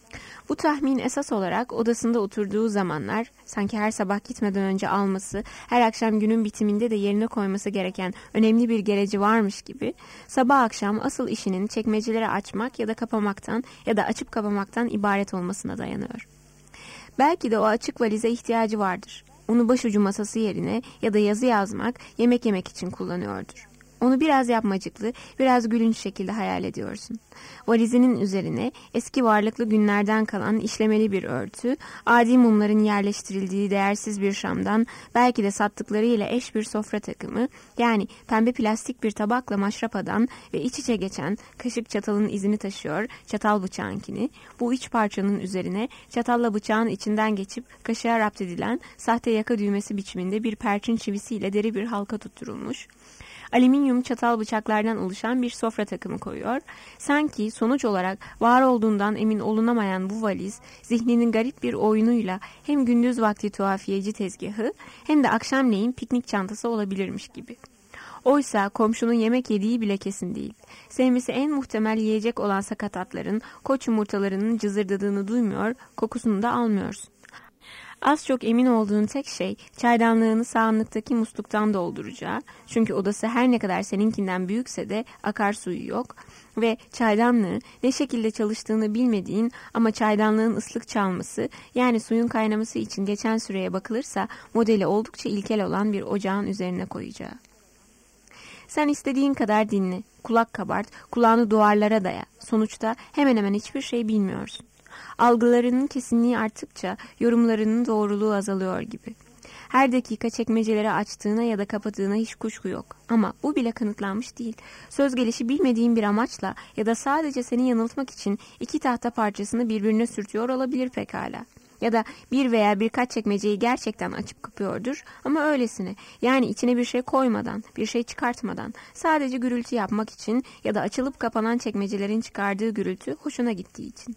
Bu tahmin esas olarak odasında oturduğu zamanlar, sanki her sabah gitmeden önce alması, her akşam günün bitiminde de yerine koyması gereken önemli bir gereci varmış gibi, sabah akşam asıl işinin çekmeceleri açmak ya da kapamaktan ya da açıp kapamaktan ibaret olmasına dayanıyor. Belki de o açık valize ihtiyacı vardır. Onu başucu masası yerine ya da yazı yazmak, yemek yemek için kullanıyordur. Onu biraz yapmacıklı, biraz gülünç şekilde hayal ediyorsun. Valizinin üzerine eski varlıklı günlerden kalan işlemeli bir örtü, adi mumların yerleştirildiği değersiz bir şamdan, belki de sattıklarıyla eş bir sofra takımı, yani pembe plastik bir tabakla maşrapadan ve iç içe geçen kaşık çatalın izini taşıyor, çatal bıçağınkini, bu üç parçanın üzerine çatalla bıçağın içinden geçip kaşığa rapt edilen sahte yaka düğmesi biçiminde bir perçin çivisiyle deri bir halka tutturulmuş, alüminyum çatal bıçaklardan oluşan bir sofra takımı koyuyor. Sanki sonuç olarak var olduğundan emin olunamayan bu valiz, zihninin garip bir oyunuyla hem gündüz vakti tuhafiyeci tezgahı hem de akşamleyin piknik çantası olabilirmiş gibi. Oysa komşunun yemek yediği bile kesin değil. Sevmesi en muhtemel yiyecek olan sakatatların, koç yumurtalarının cızırdadığını duymuyor, kokusunu da almıyorsun. Az çok emin olduğun tek şey çaydanlığını sağanlıktaki musluktan dolduracağı, çünkü odası her ne kadar seninkinden büyükse de akarsuyu yok ve çaydanlığı ne şekilde çalıştığını bilmediğin ama çaydanlığın ıslık çalması, yani suyun kaynaması için geçen süreye bakılırsa modeli oldukça ilkel olan bir ocağın üzerine koyacağı. Sen istediğin kadar dinle, kulak kabart, kulağını duvarlara daya, sonuçta hemen hemen hiçbir şey bilmiyorsun. Algılarının kesinliği arttıkça yorumlarının doğruluğu azalıyor gibi. Her dakika çekmeceleri açtığına ya da kapadığına hiç kuşku yok. Ama bu bile kanıtlanmış değil. Söz gelişi bilmediğin bir amaçla ya da sadece seni yanıltmak için iki tahta parçasını birbirine sürtüyor olabilir pekala. Ya da bir veya birkaç çekmeceyi gerçekten açıp kapıyordur ama öylesine, yani içine bir şey koymadan, bir şey çıkartmadan, sadece gürültü yapmak için ya da açılıp kapanan çekmecelerin çıkardığı gürültü hoşuna gittiği için.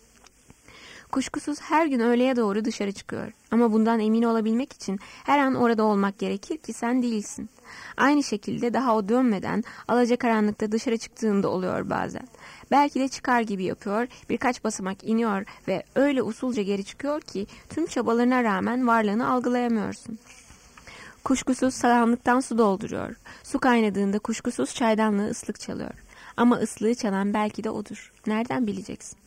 Kuşkusuz her gün öğleye doğru dışarı çıkıyor. Ama bundan emin olabilmek için her an orada olmak gerekir ki sen değilsin. Aynı şekilde daha o dönmeden alacakaranlıkta dışarı çıktığında oluyor bazen. Belki de çıkar gibi yapıyor, birkaç basamak iniyor ve öyle usulca geri çıkıyor ki tüm çabalarına rağmen varlığını algılayamıyorsun. Kuşkusuz saranlıktan su dolduruyor. Su kaynadığında kuşkusuz çaydanlığı ıslık çalıyor. Ama ıslığı çalan belki de odur. Nereden bileceksin?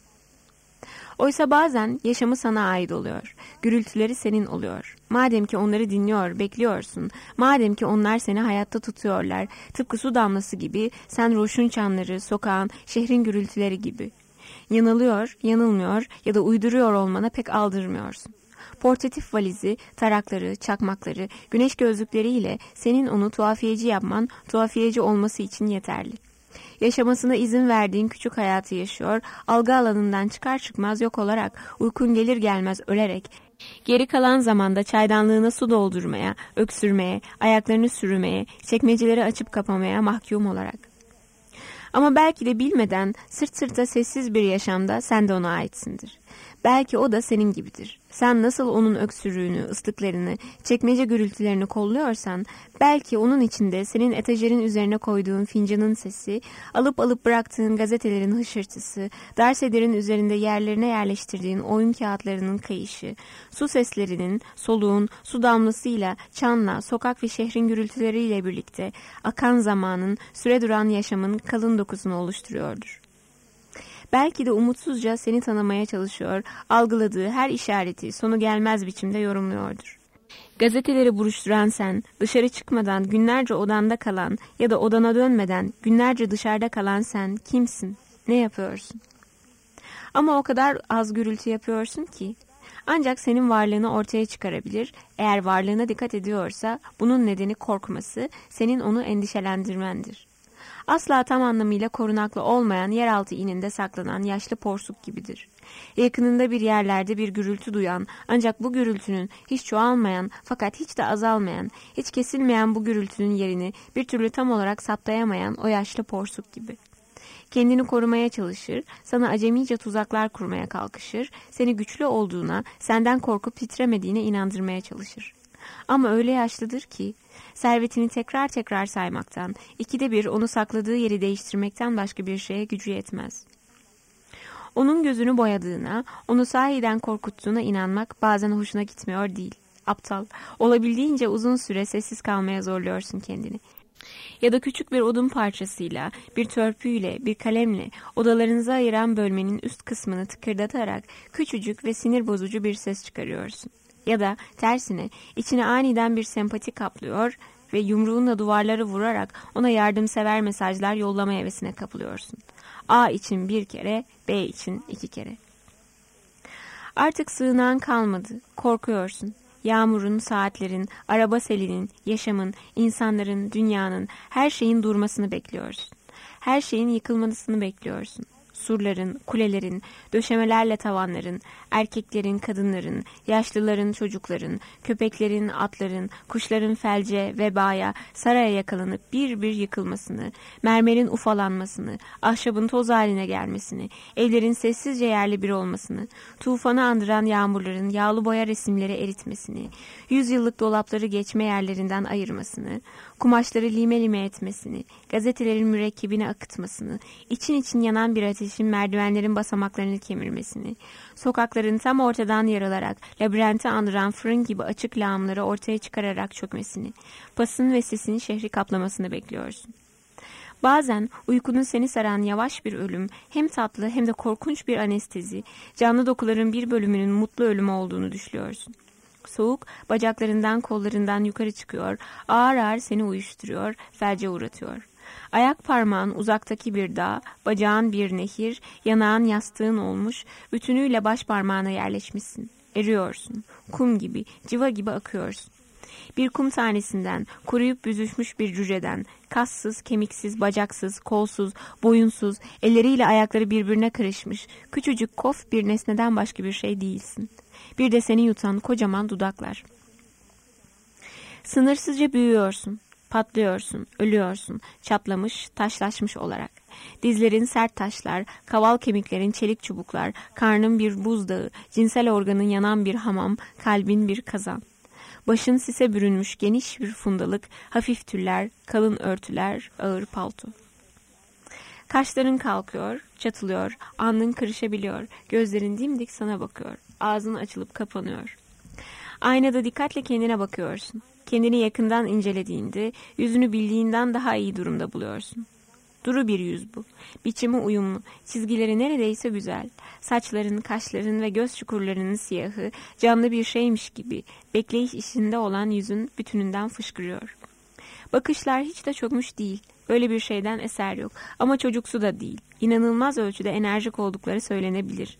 Oysa bazen yaşamı sana ait oluyor. Gürültüleri senin oluyor. Madem ki onları dinliyor, bekliyorsun. Madem ki onlar seni hayatta tutuyorlar. Tıpkı su damlası gibi, sen roşun çanları, sokağın, şehrin gürültüleri gibi. Yanılıyor, yanılmıyor ya da uyduruyor olmana pek aldırmıyorsun. Portatif valizi, tarakları, çakmakları, güneş gözlükleriyle senin onu tuhafiyeci yapman, tuhafiyeci olması için yeterli. Yaşamasına izin verdiğin küçük hayatı yaşıyor, algı alanından çıkar çıkmaz yok olarak, uykun gelir gelmez ölerek, geri kalan zamanda çaydanlığına su doldurmaya, öksürmeye, ayaklarını sürmeye, çekmeceleri açıp kapamaya mahkum olarak. Ama belki de bilmeden sırt sırta sessiz bir yaşamda sen de ona aitsindir. Belki o da senin gibidir. Sen nasıl onun öksürüğünü, ıslıklarını, çekmece gürültülerini kolluyorsan, belki onun içinde senin etajerin üzerine koyduğun fincanın sesi, alıp bıraktığın gazetelerin hışırtısı, darsederin üzerinde yerlerine yerleştirdiğin oyun kağıtlarının kayışı, su seslerinin, soluğun, su damlasıyla, çanla, sokak ve şehrin gürültüleriyle birlikte akan zamanın, süre duran yaşamın kalın dokusunu oluşturuyordur. Belki de umutsuzca seni tanımaya çalışıyor, algıladığı her işareti sonu gelmez biçimde yorumluyordur. Gazeteleri buruşturan sen, dışarı çıkmadan günlerce odanda kalan ya da odana dönmeden günlerce dışarıda kalan sen kimsin, ne yapıyorsun? Ama o kadar az gürültü yapıyorsun ki, ancak senin varlığını ortaya çıkarabilir, eğer varlığına dikkat ediyorsa bunun nedeni korkması, senin onu endişelendirmendir. Asla tam anlamıyla korunaklı olmayan yeraltı ininde saklanan yaşlı porsuk gibidir. Yakınında bir yerlerde bir gürültü duyan, ancak bu gürültünün hiç çoğalmayan fakat hiç de azalmayan, hiç kesilmeyen bu gürültünün yerini bir türlü tam olarak saptayamayan o yaşlı porsuk gibi. Kendini korumaya çalışır, sana acemice tuzaklar kurmaya kalkışır, seni güçlü olduğuna, senden korkup titremediğine inandırmaya çalışır. Ama öyle yaşlıdır ki, servetini tekrar tekrar saymaktan, 2'de 1 onu sakladığı yeri değiştirmekten başka bir şeye gücü yetmez. Onun gözünü boyadığına, onu sahiden korkuttuğuna inanmak bazen hoşuna gitmiyor değil. Aptal, olabildiğince uzun süre sessiz kalmaya zorluyorsun kendini. Ya da küçük bir odun parçasıyla, bir törpüyle, bir kalemle odalarınızı ayıran bölmenin üst kısmını tıkırdatarak küçücük ve sinir bozucu bir ses çıkarıyorsun. Ya da tersine içine aniden bir sempati kaplıyor ve yumruğunla duvarları vurarak ona yardımsever mesajlar yollama hevesine kapılıyorsun. A için 1 kere, B için 2 kere. Artık sığınağın kalmadı, korkuyorsun. Yağmurun, saatlerin, araba selinin, yaşamın, insanların, dünyanın, her şeyin durmasını bekliyorsun. Her şeyin yıkılmasını bekliyorsun. Surların, kulelerin, döşemelerle tavanların, erkeklerin, kadınların, yaşlıların, çocukların, köpeklerin, atların, kuşların felce, vebaya, saraya yakalanıp bir bir yıkılmasını, mermerin ufalanmasını, ahşabın toz haline gelmesini, evlerin sessizce yerli bir olmasını, tufanı andıran yağmurların yağlı boya resimleri eritmesini, 100 yıllık dolapları geçme yerlerinden ayırmasını, kumaşları lime lime etmesini, gazetelerin mürekkebini akıtmasını, için için yanan bir ateşin merdivenlerin basamaklarını kemirmesini, sokakların tam ortadan yarılarak labirenti andıran fırın gibi açık lağımları ortaya çıkararak çökmesini, pasın ve sesin şehri kaplamasını bekliyorsun. Bazen uykunun seni saran yavaş bir ölüm, hem tatlı hem de korkunç bir anestezi, canlı dokuların bir bölümünün mutlu ölümü olduğunu düşünüyorsun. Soğuk bacaklarından kollarından yukarı çıkıyor, ağır ağır seni uyuşturuyor, felce uğratıyor. Ayak parmağın uzaktaki bir dağ, bacağın bir nehir, yanağın yastığın olmuş, bütünüyle baş parmağına yerleşmişsin. Eriyorsun, kum gibi, civa gibi akıyorsun. Bir kum tanesinden, kuruyup büzüşmüş bir cüceden, kassız, kemiksiz, bacaksız, kolsuz, boyunsuz, elleriyle ayakları birbirine karışmış, küçücük kof bir nesneden başka bir şey değilsin. Bir de seni yutan kocaman dudaklar. Sınırsızca büyüyorsun, patlıyorsun, ölüyorsun, çatlamış, taşlaşmış olarak. Dizlerin sert taşlar, kaval kemiklerin çelik çubuklar, karnın bir buzdağı, cinsel organın yanan bir hamam, kalbin bir kazan. Başın sise bürünmüş geniş bir fundalık, hafif tüller, kalın örtüler, ağır palto. Kaşların kalkıyor, çatılıyor, alnın kırışabiliyor, gözlerin dimdik sana bakıyor, ağzın açılıp kapanıyor. Aynada dikkatle kendine bakıyorsun. Kendini yakından incelediğinde yüzünü bildiğinden daha iyi durumda buluyorsun. Duru bir yüz bu. Biçimi uyumlu, çizgileri neredeyse güzel. Saçların, kaşların ve göz çukurlarının siyahı canlı bir şeymiş gibi bekleyiş işinde olan yüzün bütününden fışkırıyor. Bakışlar hiç de çökmüş değil. Öyle bir şeyden eser yok. Ama çocuksu da değil. İnanılmaz ölçüde enerjik oldukları söylenebilir.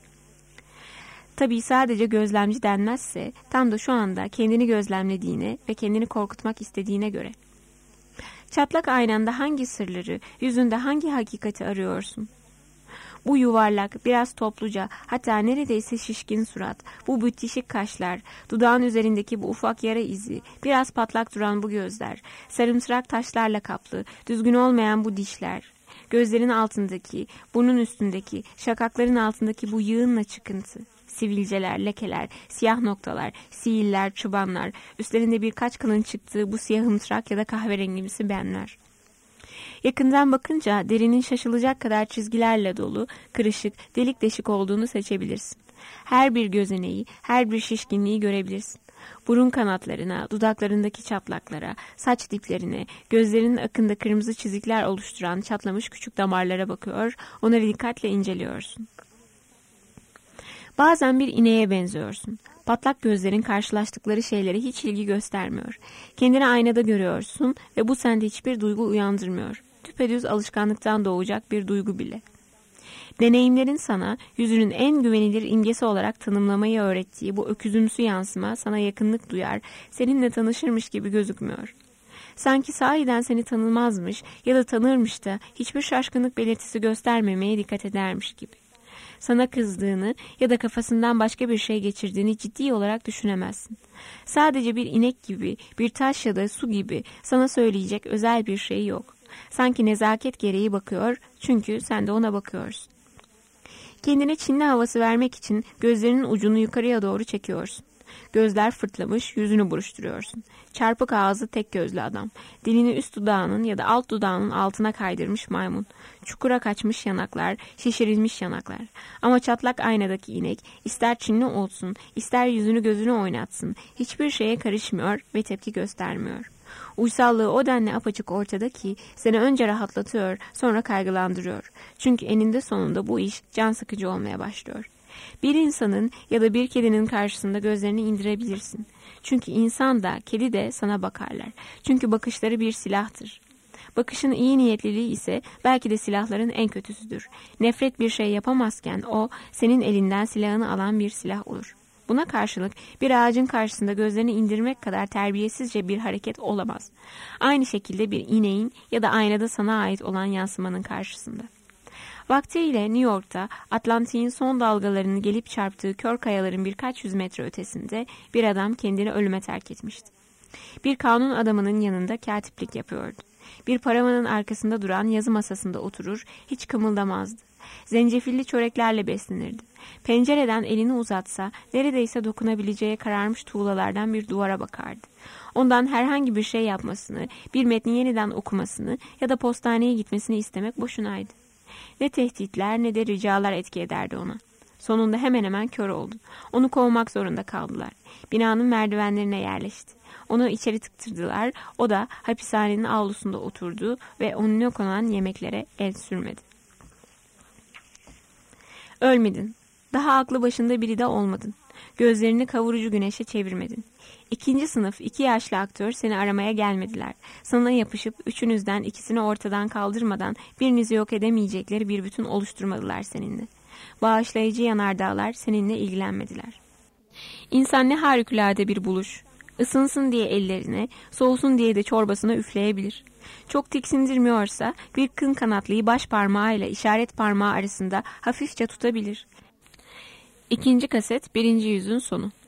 Tabii sadece gözlemci denmezse tam da şu anda kendini gözlemlediğine ve kendini korkutmak istediğine göre. Çatlak aynanda hangi sırları, yüzünde hangi hakikati arıyorsun? Bu yuvarlak, biraz topluca, hatta neredeyse şişkin surat, bu bütişik kaşlar, dudağın üzerindeki bu ufak yara izi, biraz patlak duran bu gözler, sarımtırak taşlarla kaplı, düzgün olmayan bu dişler, gözlerin altındaki, burnun üstündeki, şakakların altındaki bu yığınla çıkıntı. Sivilceler, lekeler, siyah noktalar, sihirler, çıbanlar, üstlerinde birkaç kılın çıktığı bu siyahımtırak ya da kahverengimsi benler. Yakından bakınca derinin şaşılacak kadar çizgilerle dolu, kırışık, delik deşik olduğunu seçebilirsin. Her bir gözeneği, her bir şişkinliği görebilirsin. Burun kanatlarına, dudaklarındaki çatlaklara, saç diplerine, gözlerinin akında kırmızı çizikler oluşturan çatlamış küçük damarlara bakıyor, onları dikkatle inceliyorsun. Bazen bir ineğe benziyorsun. Patlak gözlerin karşılaştıkları şeylere hiç ilgi göstermiyor. Kendini aynada görüyorsun ve bu sende hiçbir duygu uyandırmıyor. Düpedüz alışkanlıktan doğacak bir duygu bile. Deneyimlerin sana yüzünün en güvenilir imgesi olarak tanımlamayı öğrettiği bu öküzümsü yansıma sana yakınlık duyar, seninle tanışırmış gibi gözükmüyor. Sanki sahiden seni tanımazmış ya da tanırmış da hiçbir şaşkınlık belirtisi göstermemeye dikkat edermiş gibi. Sana kızdığını ya da kafasından başka bir şey geçirdiğini ciddi olarak düşünemezsin. Sadece bir inek gibi, bir taş ya da su gibi sana söyleyecek özel bir şey yok. Sanki nezaket gereği bakıyor, çünkü sen de ona bakıyorsun. Kendine Çinli havası vermek için gözlerinin ucunu yukarıya doğru çekiyorsun. Gözler fırtlamış, yüzünü buruşturuyorsun. Çarpık ağızlı tek gözlü adam. Dilini üst dudağının ya da alt dudağının altına kaydırmış maymun. Çukura kaçmış yanaklar, şişirilmiş yanaklar. Ama çatlak aynadaki inek, ister Çinli olsun, ister yüzünü gözünü oynatsın, hiçbir şeye karışmıyor ve tepki göstermiyor. Uysallığı o denli apaçık ortada ki seni önce rahatlatıyor, sonra kaygılandırıyor. Çünkü eninde sonunda bu iş can sıkıcı olmaya başlıyor. Bir insanın ya da bir kedinin karşısında gözlerini indirebilirsin. Çünkü insan da, kedi de sana bakarlar. Çünkü bakışları bir silahtır. Bakışın iyi niyetliliği ise belki de silahların en kötüsüdür. Nefret bir şey yapamazken o, senin elinden silahını alan bir silah olur. Buna karşılık bir ağacın karşısında gözlerini indirmek kadar terbiyesizce bir hareket olamaz. Aynı şekilde bir ineğin ya da aynada sana ait olan yansımanın karşısında. Vaktiyle New York'ta Atlantik'in son dalgalarını gelip çarptığı kör kayaların birkaç yüz metre ötesinde bir adam kendini ölüme terk etmişti. Bir kanun adamının yanında katiplik yapıyordu. Bir paravanın arkasında duran yazı masasında oturur, hiç kımıldamazdı. Zencefilli çöreklerle beslenirdi. Pencereden elini uzatsa neredeyse dokunabileceği kararmış tuğlalardan bir duvara bakardı. Ondan herhangi bir şey yapmasını, bir metni yeniden okumasını ya da postaneye gitmesini istemek boşunaydı. Ne tehditler ne de ricalar etki ederdi ona. Sonunda hemen hemen kör oldu. Onu kovmak zorunda kaldılar. Binanın merdivenlerine yerleşti. Onu içeri tıktırdılar. O da hapishanenin avlusunda oturdu ve önüne konan yemeklere el sürmedi. Ölmedin. Daha aklı başında biri de olmadın. Gözlerini kavurucu güneşe çevirmedin. İkinci sınıf 2 yaşlı aktör seni aramaya gelmediler. Sana yapışıp üçünüzden ikisini ortadan kaldırmadan birinizi yok edemeyecekleri bir bütün oluşturmadılar seninle. Bağışlayıcı yanardağlar seninle ilgilenmediler. İnsan ne harikulade bir buluş. Isınsın diye ellerine, soğusun diye de çorbasına üfleyebilir. Çok tiksindirmiyorsa bir kın kanatlıyı baş parmağıyla işaret parmağı arasında hafifçe tutabilir. 2. kaset 1. yüzün sonu.